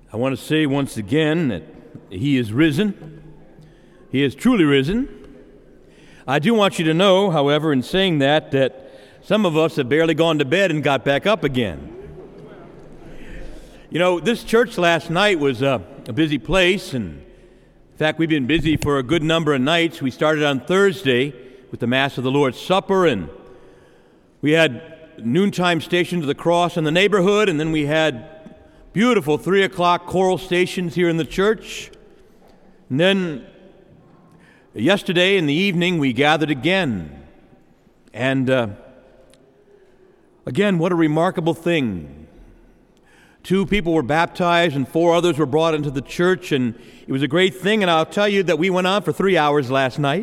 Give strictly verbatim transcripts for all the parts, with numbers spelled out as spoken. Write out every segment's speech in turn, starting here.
I want to say once again that He is risen. He is truly risen. I do want you to know, however, in saying that, that some of us have barely gone to bed and got back up again. You know, this church last night was a, a busy place, and in fact, we've been busy for a good number of nights. We started on Thursday with the Mass of the Lord's Supper, and we had noontime Station to the Cross in the neighborhood, and then we had beautiful three o'clock choral stations here in the church. And then yesterday in the evening, we gathered again. And uh, again, what a remarkable thing. Two people were baptized and four others were brought into the church, and it was a great thing. And I'll tell you that we went on for three hours last night.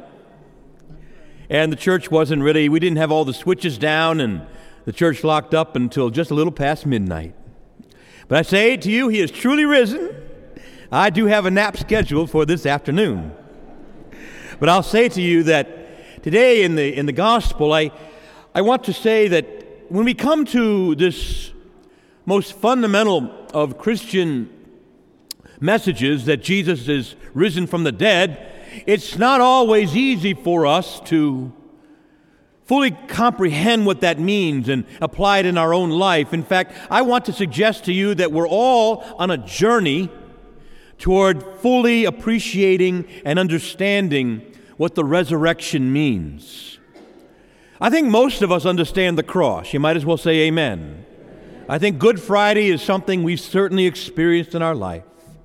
And the church wasn't really, we didn't have all the switches down, and the church locked up until just a little past midnight. But I say to you, He is truly risen. I do have a nap scheduled for this afternoon. But I'll say to you that today in the in the gospel, I, I want to say that when we come to this most fundamental of Christian messages, that Jesus is risen from the dead, it's not always easy for us to fully comprehend what that means and apply it in our own life. In fact, I want to suggest to you that we're all on a journey toward fully appreciating and understanding what the resurrection means. I think most of us understand the cross. You might as well say amen. I think Good Friday is something we've certainly experienced in our life.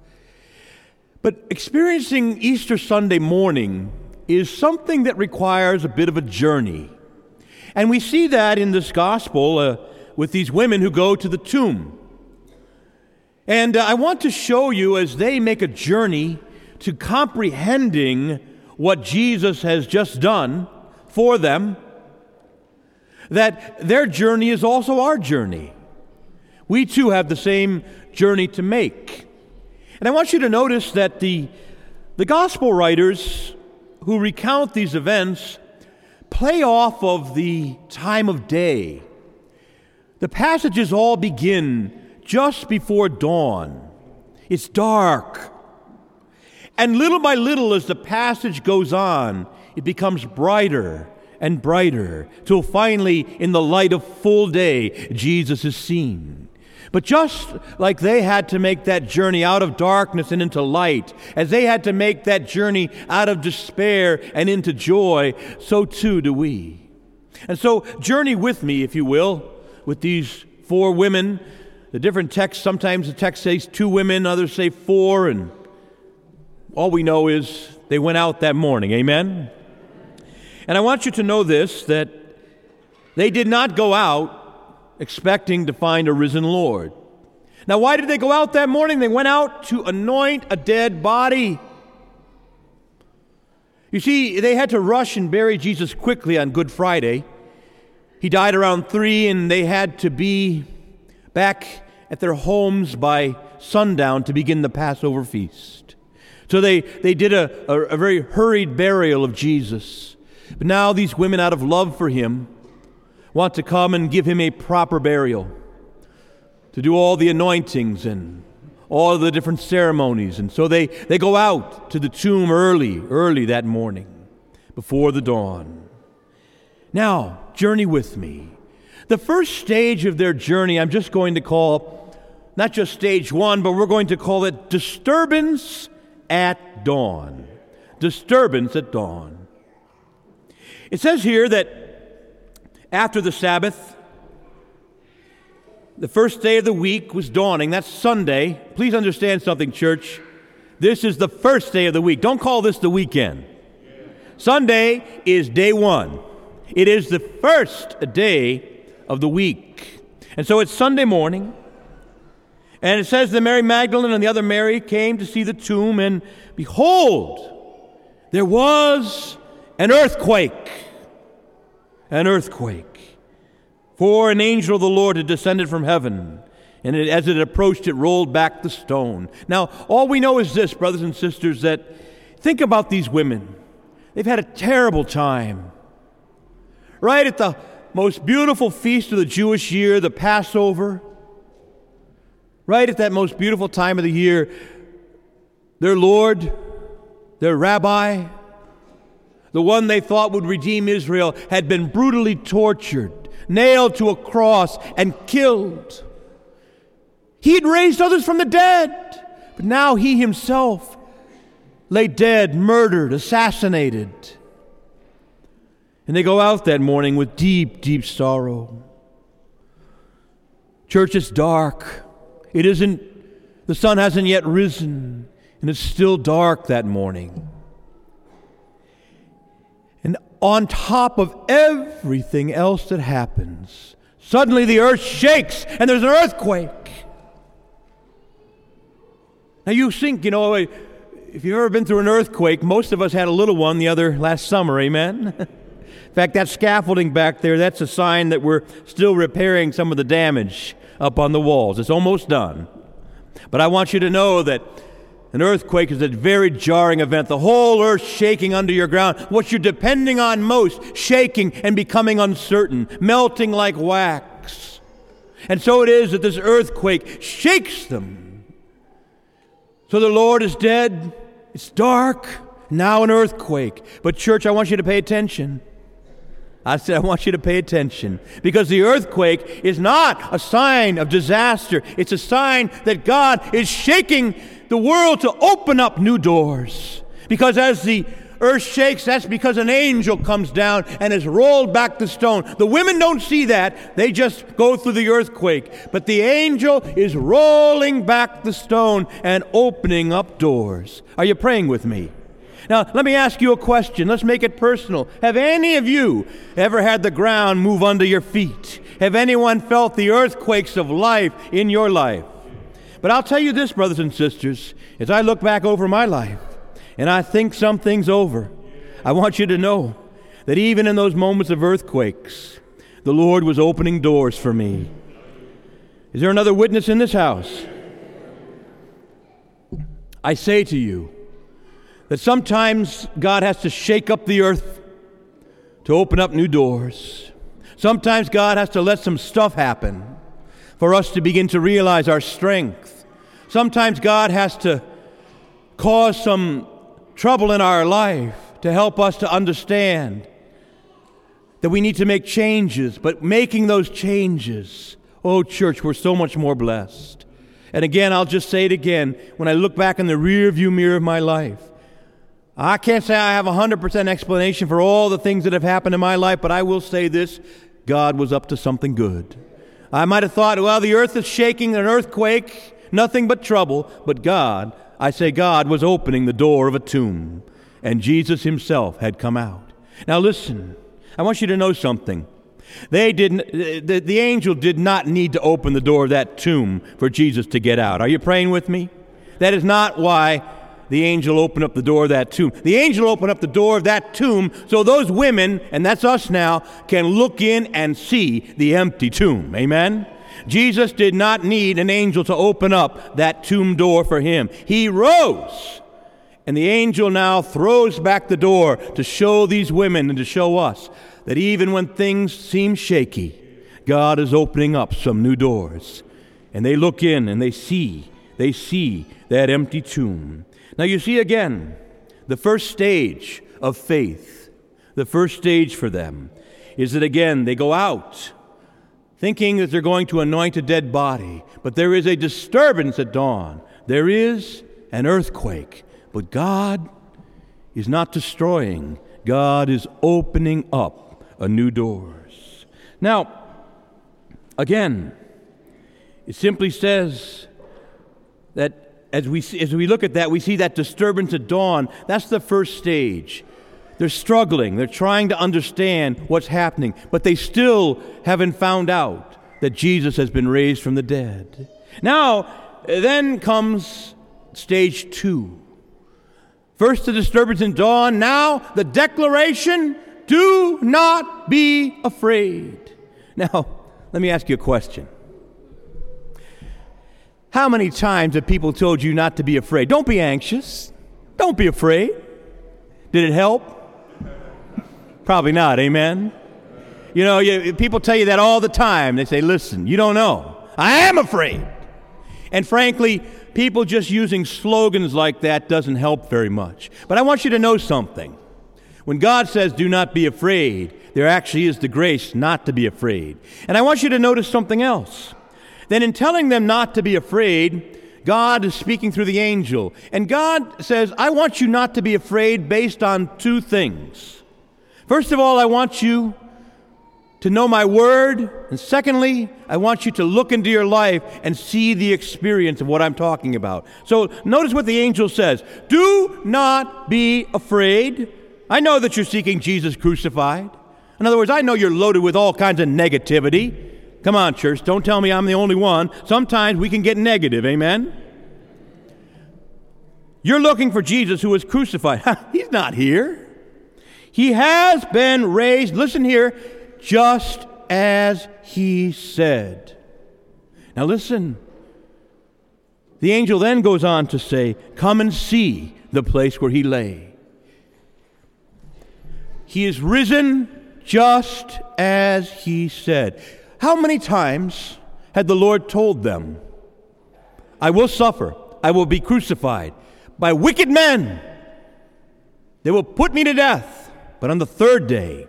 But experiencing Easter Sunday morning is something that requires a bit of a journey. And we see that in this gospel uh, with these women who go to the tomb. And uh, I want to show you, as they make a journey to comprehending what Jesus has just done for them, that their journey is also our journey. We too have the same journey to make. And I want you to notice that the, the gospel writers who recount these events play off of the time of day. The passages all begin just before dawn. It's dark. And little by little, as the passage goes on, it becomes brighter and brighter, till finally, in the light of full day, Jesus is seen. But just like they had to make that journey out of darkness and into light, as they had to make that journey out of despair and into joy, so too do we. And so journey with me, if you will, with these four women. The different texts, sometimes the text says two women, others say four, and all we know is they went out that morning. Amen? And I want you to know this, that they did not go out expecting to find a risen Lord. Now, why did they go out that morning? They went out to anoint a dead body. You see, they had to rush and bury Jesus quickly on Good Friday. He died around three, and they had to be back at their homes by sundown to begin the Passover feast. So they, they did a, a, a very hurried burial of Jesus. But now these women, out of love for Him, want to come and give Him a proper burial, to do all the anointings and all the different ceremonies. And so they, they go out to the tomb early, early that morning, before the dawn. Now, journey with me. The first stage of their journey, I'm just going to call, not just stage one, but we're going to call it disturbance at dawn. Disturbance at dawn. It says here that after the Sabbath, the first day of the week was dawning. That's Sunday. Please understand something, church. This is the first day of the week. Don't call this the weekend. Sunday is day one. It is the first day of the week. And so it's Sunday morning. And it says that Mary Magdalene and the other Mary came to see the tomb, and behold, there was an earthquake. An earthquake. For an angel of the Lord had descended from heaven, and it, as it approached, it rolled back the stone. Now, all we know is this, brothers and sisters, that think about these women. They've had a terrible time. Right at the most beautiful feast of the Jewish year, the Passover, right at that most beautiful time of the year, their Lord, their Rabbi, the one they thought would redeem Israel, had been brutally tortured, nailed to a cross, and killed. He had raised others from the dead, but now he himself lay dead, murdered, assassinated. And they go out that morning with deep, deep sorrow. Church, it's dark. It isn't, the sun hasn't yet risen, and it's still dark that morning. And on top of everything else that happens, suddenly the earth shakes and there's an earthquake. Now you think, you know, if you've ever been through an earthquake, most of us had a little one the other last summer, amen? In fact, that scaffolding back there, that's a sign that we're still repairing some of the damage up on the walls. It's almost done. But I want you to know that an earthquake is a very jarring event. The whole earth shaking under your ground. What you're depending on most, shaking and becoming uncertain, melting like wax. And so it is that this earthquake shakes them. So the Lord is dead. It's dark. Now an earthquake. But church, I want you to pay attention. I said, I want you to pay attention, because the earthquake is not a sign of disaster. It's a sign that God is shaking the world to open up new doors. Because as the earth shakes, that's because an angel comes down and has rolled back the stone. The women don't see that. They just go through the earthquake. But the angel is rolling back the stone and opening up doors. Are you praying with me? Now, let me ask you a question. Let's make it personal. Have any of you ever had the ground move under your feet? Have anyone felt the earthquakes of life in your life? But I'll tell you this, brothers and sisters, as I look back over my life and I think some things over, I want you to know that even in those moments of earthquakes, the Lord was opening doors for me. Is there another witness in this house? I say to you, that sometimes God has to shake up the earth to open up new doors. Sometimes God has to let some stuff happen for us to begin to realize our strength. Sometimes God has to cause some trouble in our life to help us to understand that we need to make changes. But making those changes, oh church, we're so much more blessed. And again, I'll just say it again, when I look back in the rearview mirror of my life, I can't say I have a one hundred percent explanation for all the things that have happened in my life, but I will say this, God was up to something good. I might have thought, well, the earth is shaking, an earthquake, nothing but trouble, but God, I say God was opening the door of a tomb, and Jesus himself had come out. Now listen, I want you to know something. They didn't, the, the angel did not need to open the door of that tomb for Jesus to get out. Are you praying with me? That is not why the angel opened up the door of that tomb. The angel opened up the door of that tomb so those women, and that's us now, can look in and see the empty tomb. Amen? Jesus did not need an angel to open up that tomb door for him. He rose, and the angel now throws back the door to show these women and to show us that even when things seem shaky, God is opening up some new doors. And they look in and they see, they see that empty tomb. Now you see again, the first stage of faith, the first stage for them is that again, they go out thinking that they're going to anoint a dead body, but there is a disturbance at dawn. There is an earthquake, but God is not destroying. God is opening up a new doors. Now, again, it simply says that As we, as we look at that, we see that disturbance at dawn. That's the first stage. They're struggling. They're trying to understand what's happening, but they still haven't found out that Jesus has been raised from the dead. Now, then comes stage two. First, the disturbance at dawn. Now, the declaration, do not be afraid. Now, let me ask you a question. How many times have people told you not to be afraid? Don't be anxious. Don't be afraid. Did it help? Probably not, amen? You know, you, people tell you that all the time. They say, listen, you don't know. I am afraid. And frankly, people just using slogans like that doesn't help very much. But I want you to know something. When God says, do not be afraid, there actually is the grace not to be afraid. And I want you to notice something else. Then in telling them not to be afraid, God is speaking through the angel. And God says, I want you not to be afraid based on two things. First of all, I want you to know my word. And secondly, I want you to look into your life and see the experience of what I'm talking about. So notice what the angel says. Do not be afraid. I know that you're seeking Jesus crucified. In other words, I know you're loaded with all kinds of negativity. Come on, church, don't tell me I'm the only one. Sometimes we can get negative, amen? You're looking for Jesus who was crucified. He's not here. He has been raised, listen here, just as he said. Now listen. The angel then goes on to say, come and see the place where he lay. He is risen just as he said. How many times had the Lord told them, I will suffer, I will be crucified by wicked men. They will put me to death, but on the third day,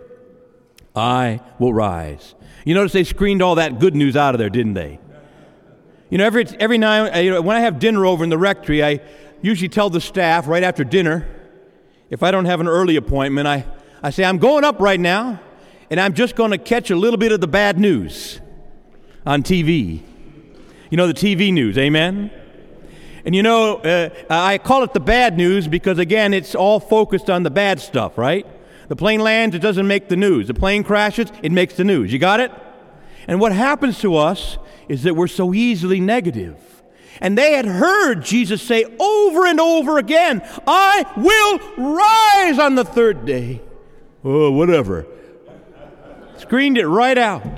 I will rise. You notice they screened all that good news out of there, didn't they? You know, every every night, you know, when I have dinner over in the rectory, I usually tell the staff right after dinner, if I don't have an early appointment, I I say, I'm going up right now, and I'm just going to catch a little bit of the bad news on T V. You know, the T V news, amen? And you know, uh, I call it the bad news because, again, it's all focused on the bad stuff, right? The plane lands, it doesn't make the news. The plane crashes, it makes the news. You got it? And what happens to us is that we're so easily negative. And they had heard Jesus say over and over again, I will rise on the third day. Oh, whatever. Screened it right out.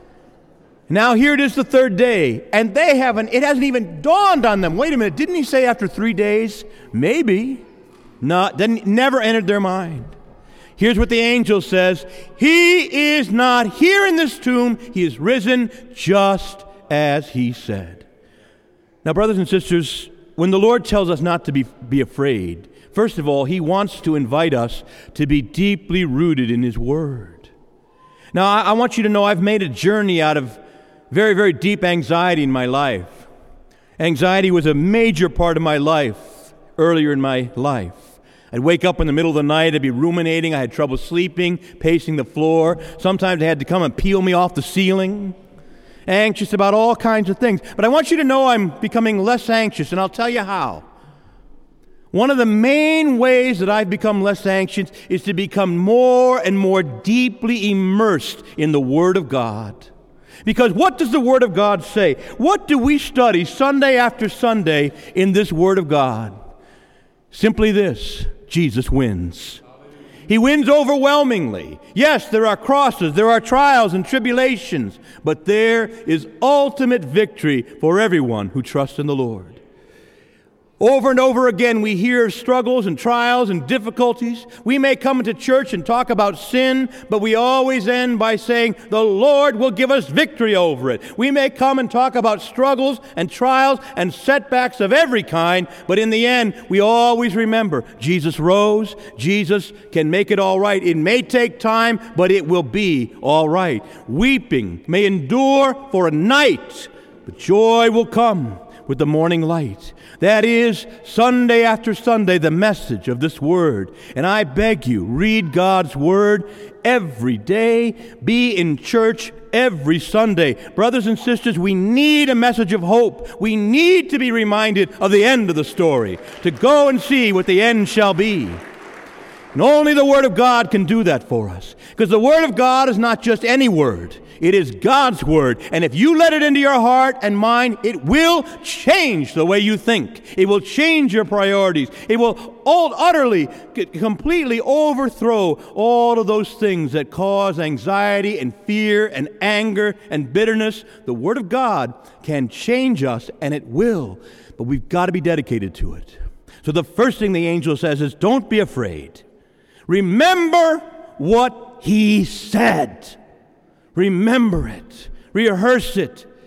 Now here it is the third day, and they haven't, it hasn't even dawned on them. Wait a minute, didn't he say after three days? Maybe. No, didn't, never entered their mind. Here's what the angel says. He is not here in this tomb. He is risen just as he said. Now, brothers and sisters, when the Lord tells us not to be, be afraid, first of all, he wants to invite us to be deeply rooted in his word. Now, I, I want you to know I've made a journey out of very, very deep anxiety in my life. Anxiety was a major part of my life earlier in my life. I'd wake up in the middle of the night, I'd be ruminating, I had trouble sleeping, pacing the floor. Sometimes they had to come and peel me off the ceiling. Anxious about all kinds of things. But I want you to know I'm becoming less anxious, and I'll tell you how. One of the main ways that I've become less anxious is to become more and more deeply immersed in the Word of God. Because what does the Word of God say? What do we study Sunday after Sunday in this Word of God? Simply this: Jesus wins. He wins overwhelmingly. Yes, there are crosses, there are trials and tribulations, but there is ultimate victory for everyone who trusts in the Lord. Over and over again, we hear of struggles and trials and difficulties. We may come into church and talk about sin, but we always end by saying, the Lord will give us victory over it. We may come and talk about struggles and trials and setbacks of every kind, but in the end, we always remember, Jesus rose. Jesus can make it all right. It may take time, but it will be all right. Weeping may endure for a night, but joy will come with the morning light. That is, Sunday after Sunday, the message of this word. And I beg you, read God's word every day. Be in church every Sunday. Brothers and sisters, we need a message of hope. We need to be reminded of the end of the story, to go and see what the end shall be. And only the Word of God can do that for us. Because the Word of God is not just any word. It is God's Word. And if you let it into your heart and mind, it will change the way you think. It will change your priorities. It will all, utterly, completely overthrow all of those things that cause anxiety and fear and anger and bitterness. The Word of God can change us, and it will. But we've got to be dedicated to it. So the first thing the angel says is, don't be afraid. Remember what he said. Remember it. Rehearse it.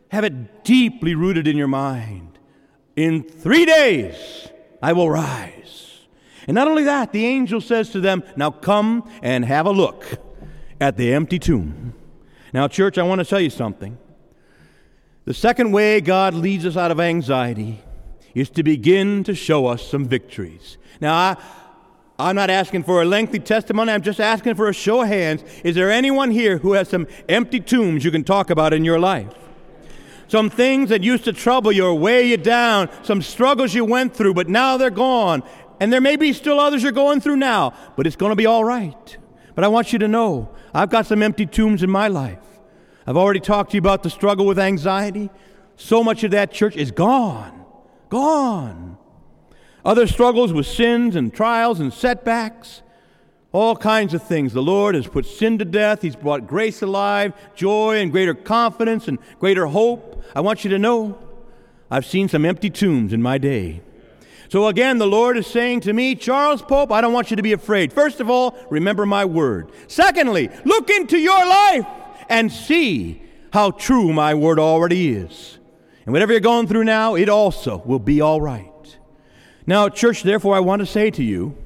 Have it deeply rooted in your mind. In three days I will rise. And not only that, the angel says to them, now come and have a look at the empty tomb. Now, church, I want to tell you something. The second way God leads us out of anxiety is to begin to show us some victories. Now, I, I'm not asking for a lengthy testimony. I'm just asking for a show of hands. Is there anyone here who has some empty tombs you can talk about in your life? Some things that used to trouble you or weigh you down, some struggles you went through, but now they're gone. And there may be still others you're going through now, but it's going to be all right. But I want you to know, I've got some empty tombs in my life. I've already talked to you about the struggle with anxiety. So much of that, church, is gone. Gone. Other struggles with sins and trials and setbacks. All kinds of things. The Lord has put sin to death. He's brought grace alive, joy and greater confidence and greater hope. I want you to know, I've seen some empty tombs in my day. So again, the Lord is saying to me, Charles Pope, I don't want you to be afraid. First of all, remember my word. Secondly, look into your life and see how true my word already is. And whatever you're going through now, it also will be all right. Now, church, therefore, I want to say to you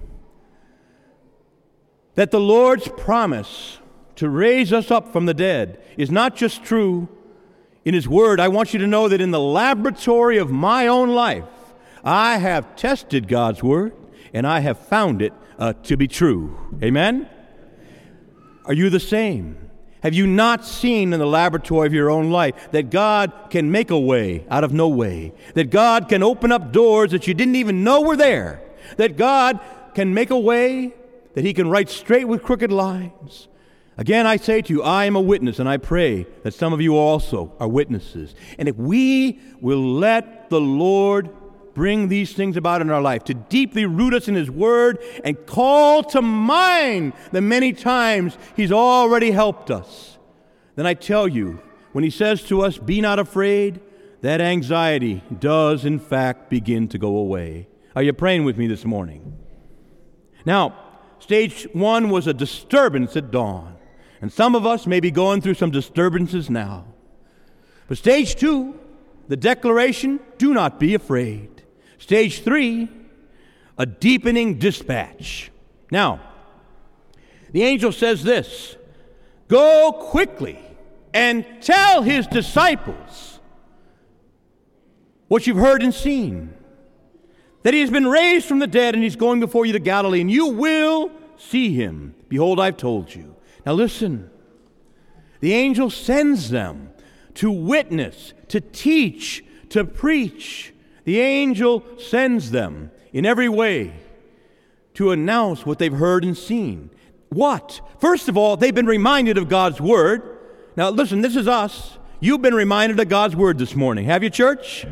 that the Lord's promise to raise us up from the dead is not just true in His Word. I want you to know that in the laboratory of my own life, I have tested God's Word, and I have found it uh, to be true. Amen? Are you the same? Have you not seen in the laboratory of your own life that God can make a way out of no way? That God can open up doors that you didn't even know were there? That God can make a way, that He can write straight with crooked lines? Again, I say to you, I am a witness, and I pray that some of you also are witnesses. And if we will let the Lord bring these things about in our life, to deeply root us in His Word and call to mind the many times He's already helped us, then I tell you, when He says to us, be not afraid, that anxiety does in fact begin to go away. Are you praying with me this morning? Now, stage one was a disturbance at dawn, and some of us may be going through some disturbances now. But stage two, the declaration, do not be afraid. Stage three, a deepening dispatch. Now, the angel says this, go quickly and tell His disciples what you've heard and seen, that He has been raised from the dead and He's going before you to Galilee, and you will see Him. Behold, I've told you. Now listen, the angel sends them to witness, to teach, to preach. The angel sends them in every way to announce what they've heard and seen. What? First of all, they've been reminded of God's Word. Now listen, this is us. You've been reminded of God's Word this morning. Have you, church?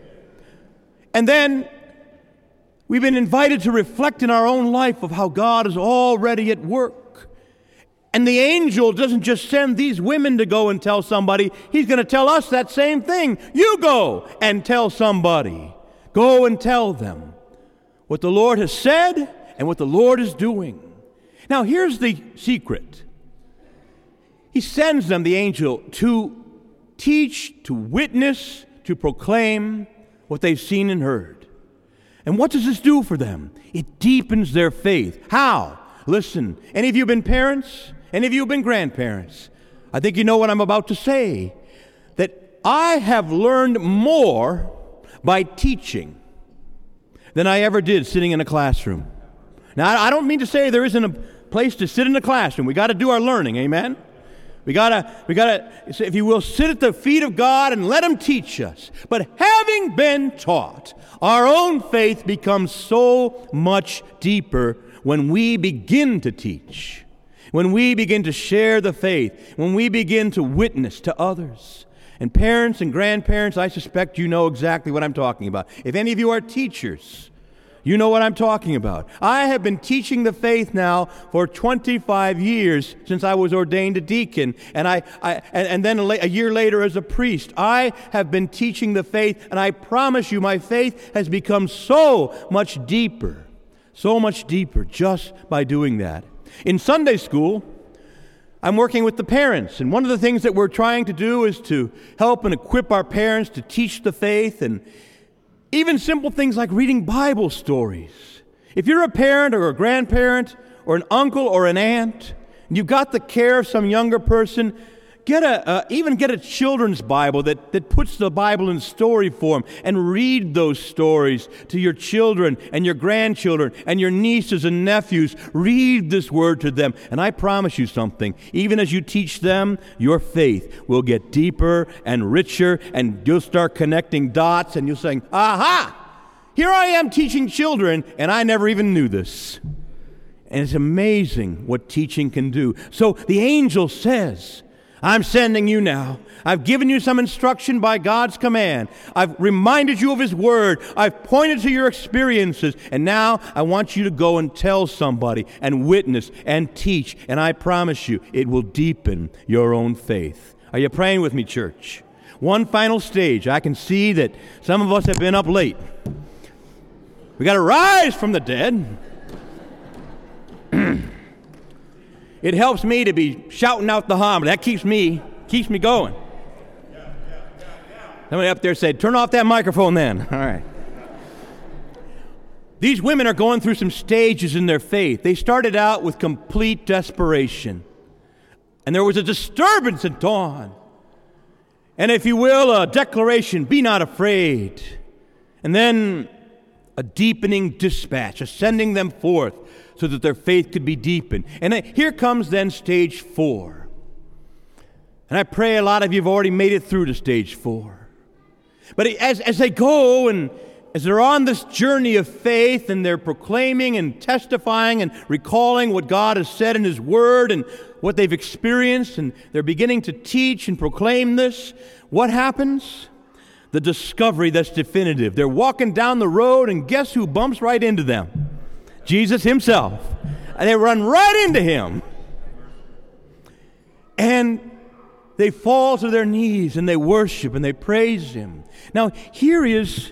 And then we've been invited to reflect in our own life of how God is already at work. And the angel doesn't just send these women to go and tell somebody. He's going to tell us that same thing. You go and tell somebody. Go and tell them what the Lord has said and what the Lord is doing. Now, here's the secret. He sends them, the angel, to teach, to witness, to proclaim what they've seen and heard. And what does this do for them? It deepens their faith. How? Listen, any of you have been parents? Any of you have been grandparents? I think you know what I'm about to say. That I have learned more by teaching than I ever did sitting in a classroom. Now, I don't mean to say there isn't a place to sit in a classroom. We got to do our learning, amen? We got to, we got to, if you will, sit at the feet of God and let Him teach us. But having been taught, our own faith becomes so much deeper when we begin to teach. When we begin to share the faith, when we begin to witness to others. And parents and grandparents, I suspect you know exactly what I'm talking about. If any of you are teachers, you know what I'm talking about. I have been teaching the faith now for twenty-five years since I was ordained a deacon, and I, I and, and then a, a year later as a priest. I have been teaching the faith, and I promise you my faith has become so much deeper, so much deeper just by doing that. In Sunday school, I'm working with the parents, and one of the things that we're trying to do is to help and equip our parents to teach the faith, and even simple things like reading Bible stories. If you're a parent or a grandparent or an uncle or an aunt, and you've got the care of some younger person, get a uh, even get a children's Bible that, that puts the Bible in story form, and read those stories to your children and your grandchildren and your nieces and nephews. Read this word to them, and I promise you something. Even as you teach them, your faith will get deeper and richer, and you'll start connecting dots, and you'll say, aha! Here I am teaching children, and I never even knew this. And it's amazing what teaching can do. So the angel says, I'm sending you now. I've given you some instruction by God's command. I've reminded you of His Word. I've pointed to your experiences. And now I want you to go and tell somebody and witness and teach. And I promise you, it will deepen your own faith. Are you praying with me, church? One final stage. I can see that some of us have been up late. We got to rise from the dead. It helps me to be shouting out the homily. That keeps me keeps me going. Yeah, yeah, yeah, yeah. Somebody up there said, turn off that microphone then. All right. These women are going through some stages in their faith. They started out with complete desperation. And there was a disturbance at dawn. And if you will, a declaration, be not afraid. And then a deepening dispatch, a sending them forth, so that their faith could be deepened. And here comes then stage four. And I pray a lot of you have already made it through to stage four. But as, as they go and as they're on this journey of faith, and they're proclaiming and testifying and recalling what God has said in His Word and what they've experienced, and they're beginning to teach and proclaim this, what happens? The discovery that's definitive. They're walking down the road, and guess who bumps right into them? Jesus Himself. And they run right into Him. And they fall to their knees and they worship and they praise Him. Now, here is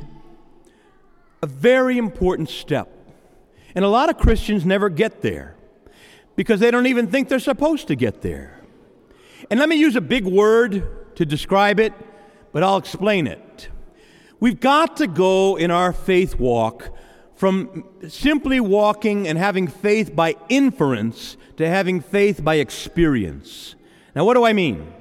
a very important step. And a lot of Christians never get there because they don't even think they're supposed to get there. And let me use a big word to describe it, but I'll explain it. We've got to go in our faith walk from simply walking and having faith by inference to having faith by experience. Now, what do I mean?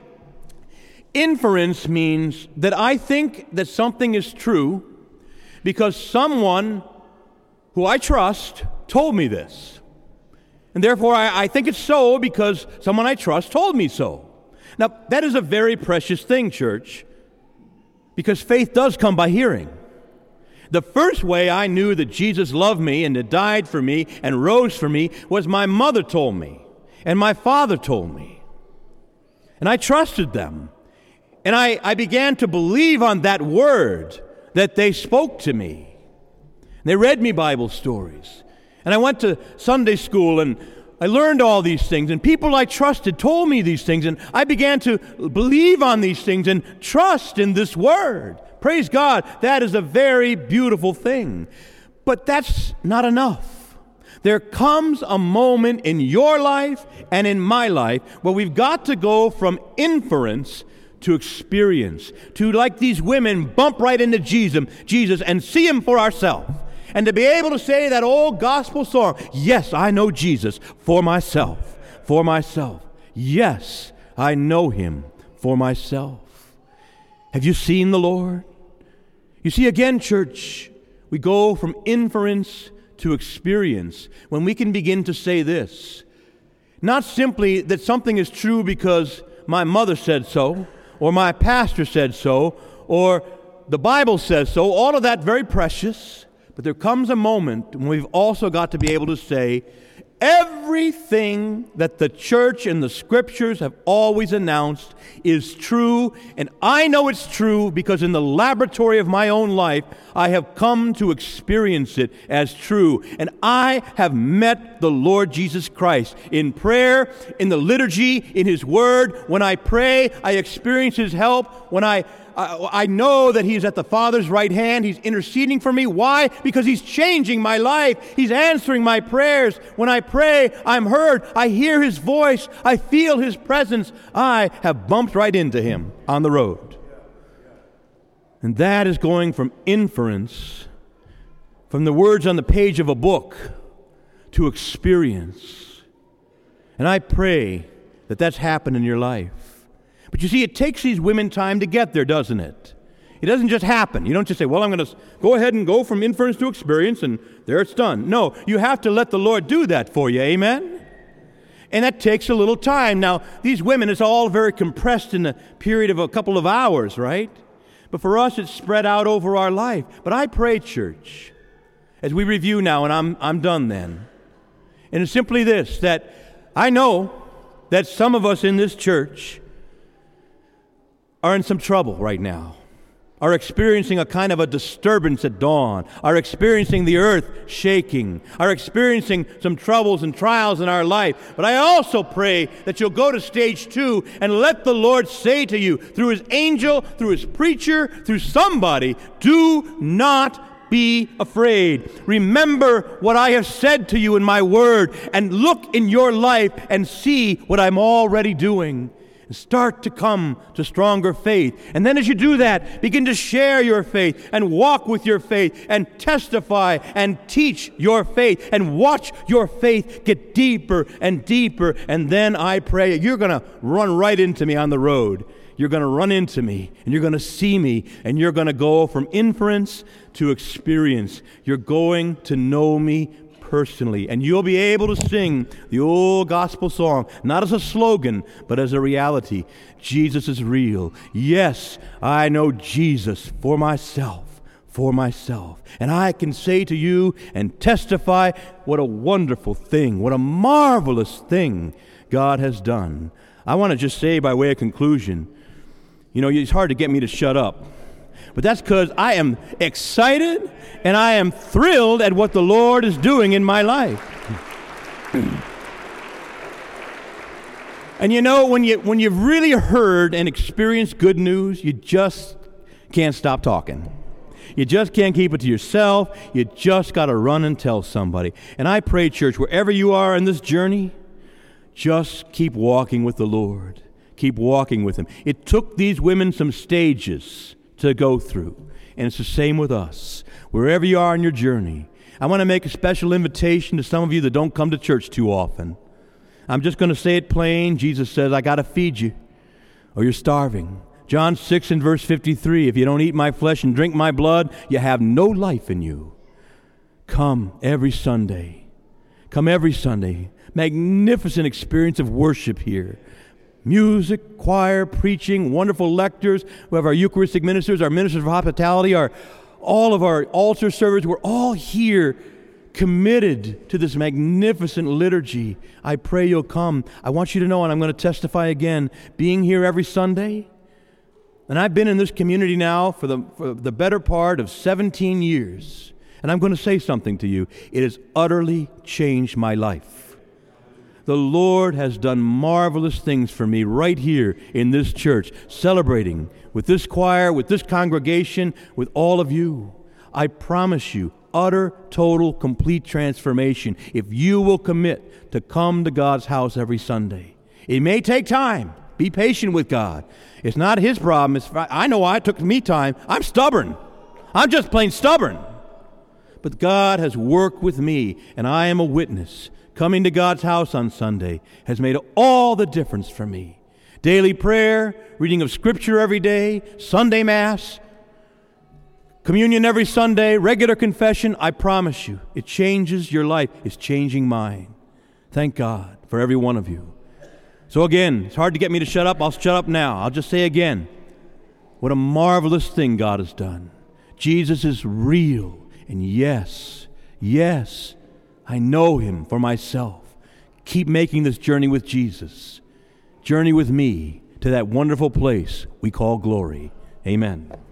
Inference means that I think that something is true because someone who I trust told me this. And therefore, I, I think it's so because someone I trust told me so. Now, that is a very precious thing, church, because faith does come by hearing. The first way I knew that Jesus loved me and that died for me and rose for me was my mother told me and my father told me. And I trusted them. And I, I began to believe on that word that they spoke to me. They read me Bible stories. And I went to Sunday school and I learned all these things. And people I trusted told me these things. And I began to believe on these things and trust in this word. Praise God, that is a very beautiful thing. But that's not enough. There comes a moment in your life and in my life where we've got to go from inference to experience, to, like these women, bump right into Jesus, Jesus and see Him for ourselves. And to be able to say that old gospel song, yes, I know Jesus for myself, for myself. Yes, I know Him for myself. Have you seen the Lord? You see, again, church, we go from inference to experience when we can begin to say this. Not simply that something is true because my mother said so, or my pastor said so, or the Bible says so, all of that very precious, but there comes a moment when we've also got to be able to say, everything that the church and the scriptures have always announced is true, and I know it's true because in the laboratory of my own life, I have come to experience it as true. And I have met the Lord Jesus Christ in prayer, in the liturgy, in His Word. When I pray, I experience His help. When I I, I know that He's at the Father's right hand. He's interceding for me. Why? Because He's changing my life. He's answering my prayers. When I pray, I'm heard. I hear His voice. I feel His presence. I have bumped right into Him on the road. And that is going from inference, from the words on the page of a book, to experience. And I pray that that's happened in your life. But you see, it takes these women time to get there, doesn't it? It doesn't just happen. You don't just say, well, I'm going to go ahead and go from inference to experience, and there it's done. No, you have to let the Lord do that for you, amen? And that takes a little time. Now, these women, it's all very compressed in a period of a couple of hours, right? But for us, it's spread out over our life. But I pray, church, as we review now, and I'm, I'm done then, and it's simply this, that I know that some of us in this church are in some trouble right now, are experiencing a kind of a disturbance at dawn, are experiencing the earth shaking, are experiencing some troubles and trials in our life. But I also pray that you'll go to stage two and let the Lord say to you, through His angel, through His preacher, through somebody, do not be afraid. Remember what I have said to you in my word, and look in your life and see what I'm already doing. And start to come to stronger faith. And then as you do that, begin to share your faith and walk with your faith and testify and teach your faith and watch your faith get deeper and deeper. And then I pray you're going to run right into me on the road. You're going to run into me, and you're going to see me, and you're going to go from inference to experience. You're going to know me personally, and you'll be able to sing the old gospel song, not as a slogan, but as a reality. Jesus is real. Yes, I know Jesus for myself, for myself. And I can say to you and testify what a wonderful thing, what a marvelous thing God has done. I want to just say by way of conclusion, you know, it's hard to get me to shut up. But that's because I am excited and I am thrilled at what the Lord is doing in my life. And you know, when, you, when you've really heard and experienced good news, you just can't stop talking. You just can't keep it to yourself. You just got to run and tell somebody. And I pray, church, wherever you are in this journey, just keep walking with the Lord. Keep walking with Him. It took these women some stages to go through. And it's the same with us. Wherever you are in your journey, I want to make a special invitation to some of you that don't come to church too often. I'm just going to say it plain. Jesus says, I got to feed you, or you're starving. John six and verse fifty-three, if you don't eat my flesh and drink my blood, you have no life in you. Come every Sunday. Come every Sunday. Magnificent experience of worship here. Music, choir, preaching, wonderful lectors. We have our Eucharistic ministers, our ministers of hospitality, our all of our altar servers. We're all here committed to this magnificent liturgy. I pray you'll come. I want you to know, and I'm going to testify again, being here every Sunday, and I've been in this community now for the, for the better part of seventeen years, and I'm going to say something to you. It has utterly changed my life. The Lord has done marvelous things for me right here in this church, celebrating with this choir, with this congregation, with all of you. I promise you, utter, total, complete transformation if you will commit to come to God's house every Sunday. It may take time. Be patient with God. It's not His problem. It's, I know why it took me time. I'm stubborn. I'm just plain stubborn. But God has worked with me, and I am a witness. Coming to God's house on Sunday has made all the difference for me. Daily prayer, reading of Scripture every day, Sunday Mass, communion every Sunday, regular confession, I promise you, it changes your life. It's changing mine. Thank God for every one of you. So again, it's hard to get me to shut up. I'll shut up now. I'll just say again, what a marvelous thing God has done. Jesus is real. And yes, yes, I know Him for myself. Keep making this journey with Jesus. Journey with me to that wonderful place we call glory. Amen.